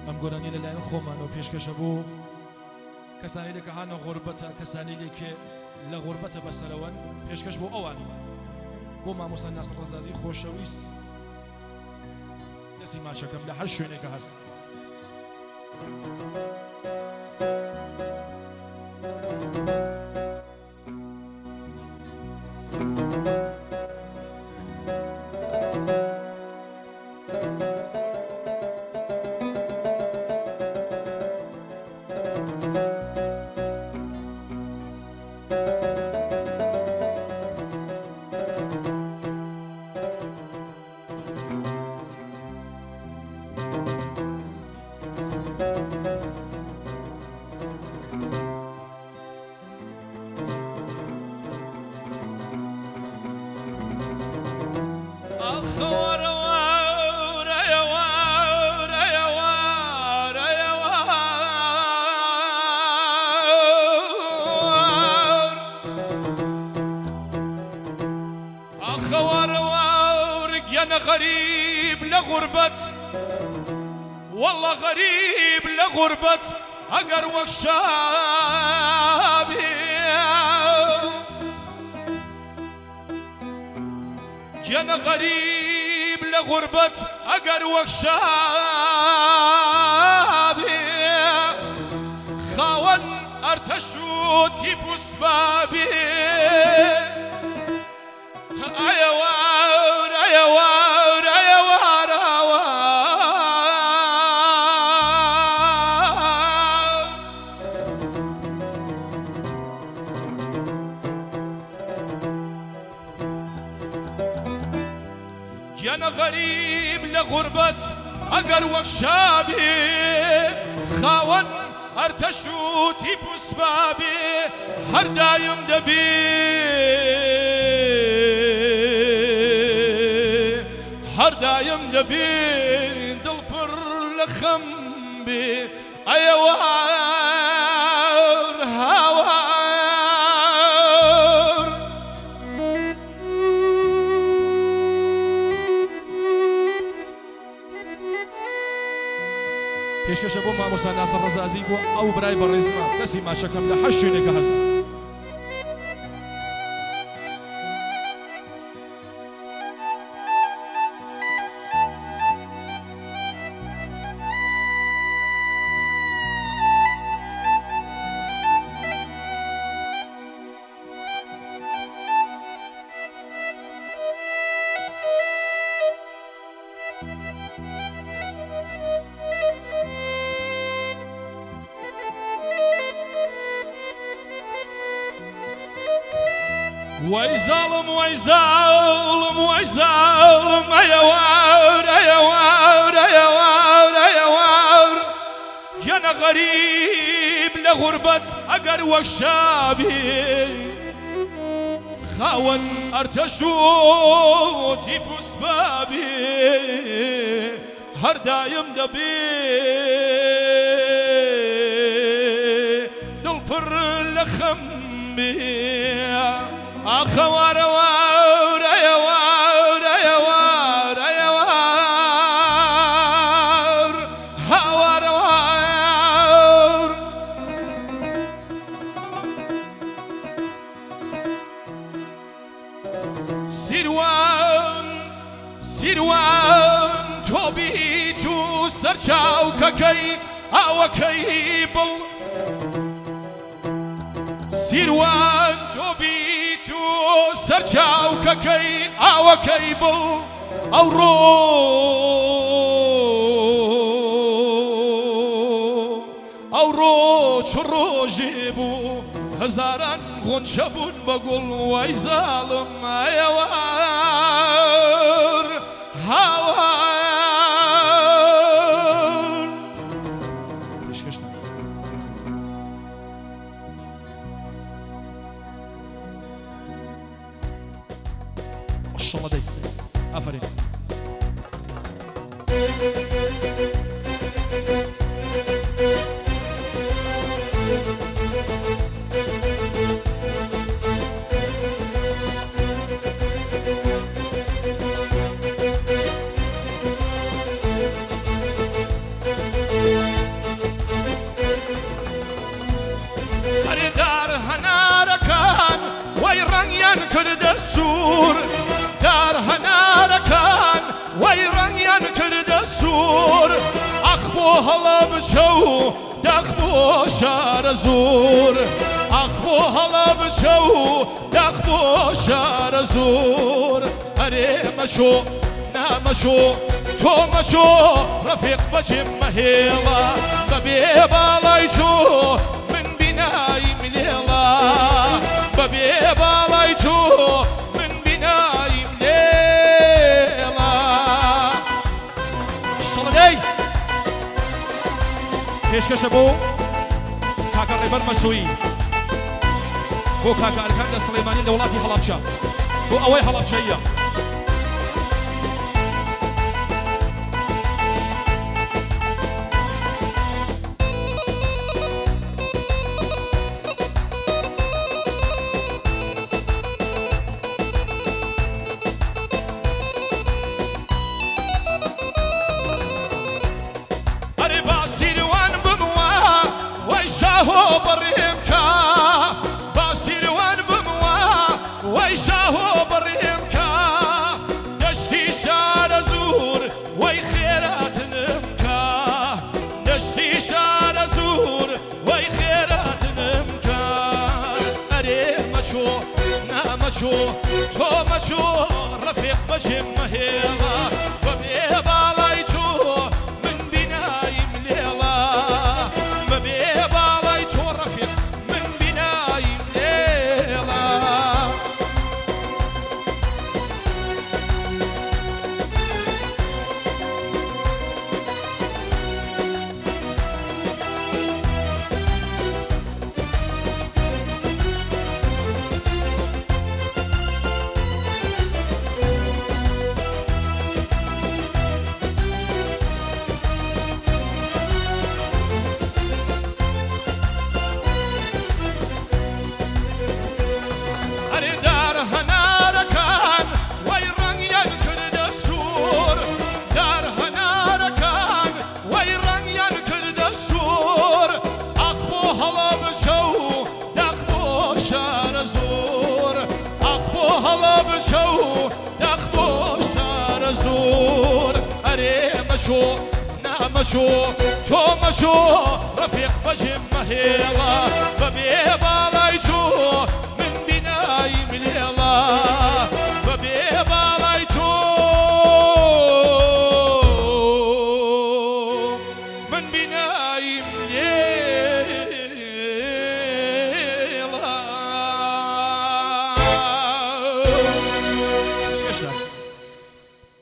ئەم گۆرانی لەلایەن خۆمانەوە پێشکەشە بوو کەسانی لێکە هانە غوربەتە کەسانی لێکێ لە غوربەتە بەسەرەوەن پێشکەش بۆ ئەوان بۆ مامۆستا ناسر ڕەزازی خۆشەویست دەستی ماچەکەم لە هەر شوێنێکە هەست غريب لغربت والله غريب لغربت أقر وشابي جانا غريب لغربت أقر وشابي خاون ارتشوتي بسبابي أيوار أيوار أيوار جانا غريب لغربت أقر وشابي خاون ارتشوتي بسبابي هر دايم دبي هر دايم دبي دل پر لخمبي أيوار هاوار پێشکەشە بۆ مامۆستا ناسر ڕەزازی بۆ ئەو برای بەڕێزمە دەستی ماچەکەم لە هەر شوێنێکە هەست وي ظالم وي ظالم وي ظالم أيوار أيوار أيوار أيوار جانا غريب لغربت أقر وشابي خاون ارتشوتي بسبابي هر دايم دبي دل پر لخمبي أخوار وار أيوار أيوار أيوار هوار وار سیروان سیروان تو بی تو سرچاو ککی او کی بل سیروان تو بی سرچاو ککی او کیبل او رو چرو جیبو هزاران غنچه بون بگل وای ظالم ایوار هوار ماشاءالله داي آفرین هەڵە بچە و دەخ بۆ شارە زۆر ئەخ بۆ هەڵە بچە و دەخ بۆ شارە زۆر هەرێ مەشۆ نامەشۆ تۆ مەشۆ ڕەفیق بەجێم مەهێڵە بەبێ باڵای تۆ من بینایم لێڵە بەبێ باڵای تۆ من بینایم لێڵە شەڵدەی پێشکەشە بۆ کاکە ڕێبەر مەسووی بۆ کاکە ئەرکان لە سلەیمانی لە وڵاتی هەڵابجە بۆ ئەوەی هەڵابجەیە تۆ مەچۆ ڕەفیق بەجێم مەهێڵە بەبێ باڵای تۆ من بینایم لێڵە بەبێ باڵای تۆ ڕەفیق من بینایم لێڵە مەشۆ نامەشۆ تۆ مەشۆ ڕەفیق بەجێم مەهێڵە بەبێ باڵای تۆ من بینایم لێڵە بەبێ